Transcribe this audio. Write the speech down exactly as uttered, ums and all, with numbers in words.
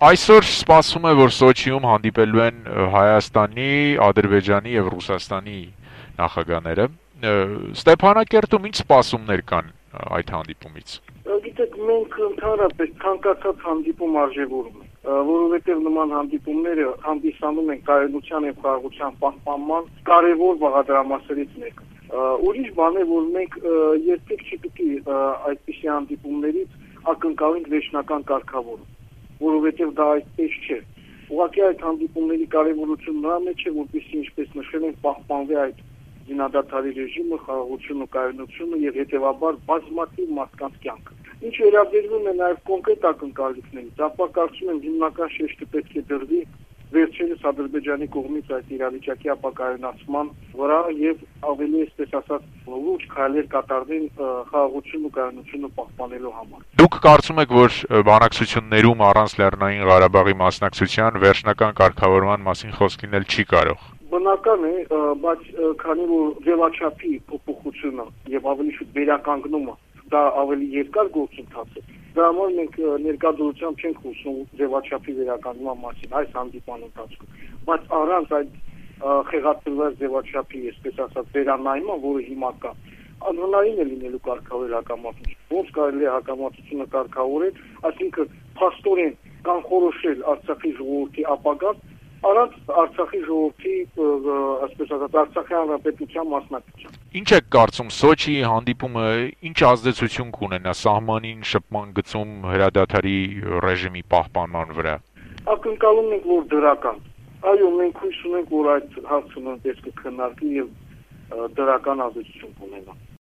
Այսօր սպասվում է, որ Սոչիում հանդիպելու են Հայաստանի, Ադրբեջանի եւ Ռուսաստանի նախագահները։ Ստեփանակերտում ինչ սպասումներ կան այդ հանդիպումից։ Գիտեք, մենք ընդհանրապես ցանկացած հանդիպում արժևորում ենք, որովհետև նման հանդիպումները հանդիսանում են կայունության եւ խաղաղության պահպանման կարևոր բաղադրամասերից մեկը։ Ուրիշ բան է, որ մենք երբեք չպիտի այդպիսի հանդիպումներից ակնկալենք վերջնական կարգավորում, որովհետև դա այդպես չէ։ Ուղղակի այդ հանդիպումների կարևորությունն նրա մեջ է, որպեսզի ինչպես նշել են, պահպանվի այդ զինադադարի ռեժիմը, խաղաղությունը, կայունությունը եւ հետեւաբար բազմաթիվ մարդկանց կյանքը։ Ինչ վերաբերվում է նաեւ կոնկրետ ակնկալիքներից, ապա կարծում եմ հիմնական շեշտը պետք է դրվի վերջերս Ադրբեջանի կողմից այդ իրավիճակի ապակայունացման վրա եւ ավելի այսպես ասած լուրջ քայլեր կատարվեն խաղաղությունն ու կայունությունը պահպանելու համար։ Դուք կարծում եք, որ բանակցություններում առանց Լեռնային Ղարաբաղի մասնակցության վերջնական կարգավորման մասին խոսք լինել չի կարող։ Բնական է, բայց քանի որ ձևաչափի փոփոխությունը եւ ավելի շուտ վերականգնումը դա ավելի երկար գործընթաց է, դրա համար մենք ներկայությամբ չենք խոսում ձևաչափի վերականգնման մասին այս հանդիպան ընթացքում, բայց առանց այդ խեղաթյուրված ձևաչափի, այսպես ասած, վերանայումը, որը հիմա կա, անհնարին է լինելու կարգավորել հակամարտություն։ Ոնց կարելի է հակամարտությունը կարգավորել, այսինքն փաստորեն կանխորոշել Արցախի ժողովրդի ապագան առանց Արցախի ժողովրդի, այսպես ասած, Արցախի հանրապետության մասնակցության։ Ինչ եք կարծում, Սոչիի հանդիպումը ինչ ազդեցություն կունենա սահմանին շփման գծում հրադադարի ռեժիմի պահպանման վրա։ Ակնկալում ենք, որ դրական։ Այո, մենք հույս ունենք, որ այդ հարցը նույնպես կքննարկվի եւ դրական ազդեցություն կունենա։